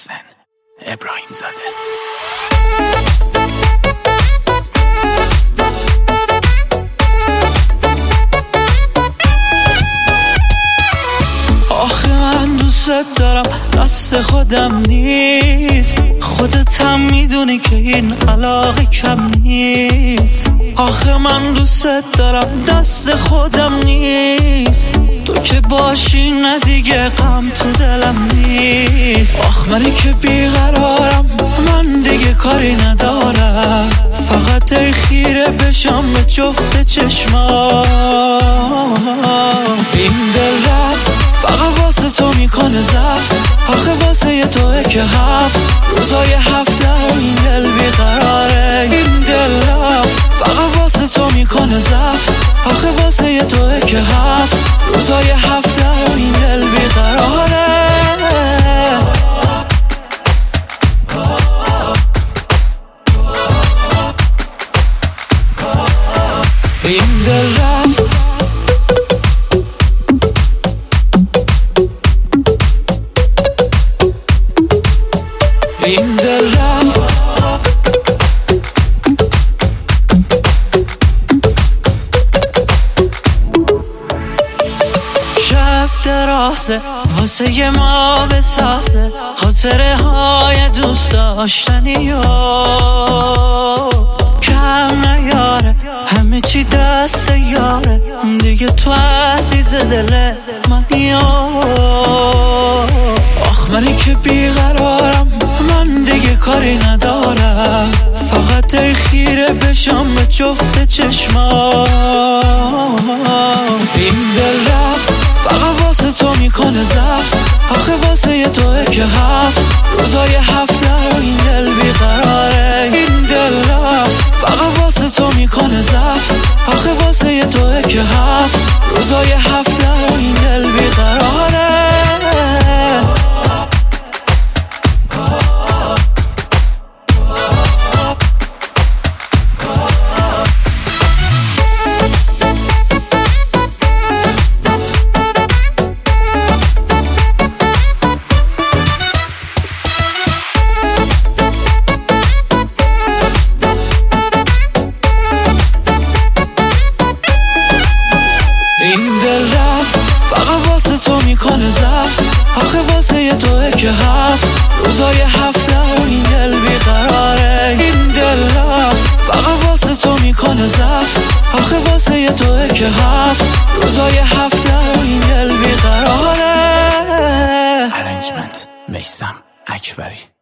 محسن ابراهیم زاده. آخه من دوست دارم دست خودم نیست، خودت هم میدونی که این علاقه کم نیست. آخه من دوست دارم دست خودم نیست، تو که باشی نه دیگه غم تو دلم نیست. آخ منی که بیقرارم، من دیگه کاری ندارم، فقط ای خیره بشم به جفت چشمام. این دل رفت فقط واسه تو میکنه زفت، آخه واسه یه توه که هفت روزای هفته این دل بیقراره. این دل رفت فقط واسه تو میکنه زفت، آخه واسه یه توه که هفت روزای هفته این دل بیقراره. این دل رفت این دل رفت شب درازه واسه یه ما بسازه، خاطره های دوست داشتنی کم نیاره، همه چی دست یاره دیگه، تو عزیز دل منی. آخ منی که بیقرارم، من دیگه کاری ندارم، فقط ای خیره بشم به جفت چشمام. این دل رفت فقط واسه تو میکنه زفت، آخه واسه یه توه که هفت روزای هفته این دل بیقراره. این دل رفت فقط واسه تو میکنه زفت، آخه واسه یه توه که هفت روزای هفته این دل بیقراره. این دل رفت فقط واسه تو میکنه زفت، آخه واسه یه توه که هفت روزای هفته این دل بیقراره. این دل رفت فقط واسه تو میکنه زفت، آخه واسه یه توه که هفت روزای هفته این دل بیقراره. ارنجمنت میثم اکبری.